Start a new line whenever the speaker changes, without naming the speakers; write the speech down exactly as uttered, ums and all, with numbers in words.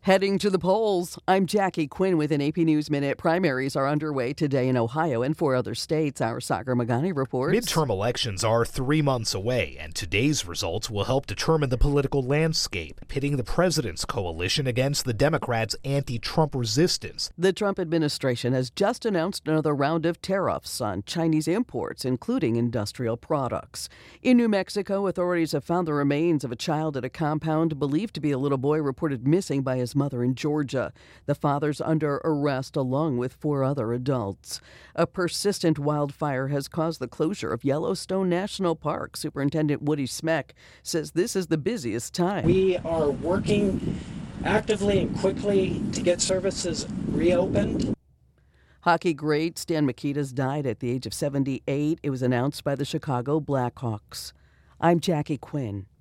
Heading to the polls, I'm Jackie Quinn with an A P News Minute. Primaries are underway today in Ohio and four other states. Our Sagar Magani reports.
Midterm elections are three months away, and today's results will help determine the political landscape, pitting the president's coalition against the Democrats' anti-Trump resistance.
The Trump administration has just announced another round of tariffs on Chinese imports, including industrial products. In New Mexico, authorities have found the remains of a child at a compound believed to be a little boy reported missing by his mother in Georgia. The father's under arrest along with four other adults. A persistent wildfire has caused the closure of Yellowstone National Park. Superintendent Woody Smeck says this is the busiest time.
We are working actively and quickly to get services reopened.
Hockey great Stan Mikita's died at the age of seventy-eight. It was announced by the Chicago Blackhawks. I'm Jackie Quinn.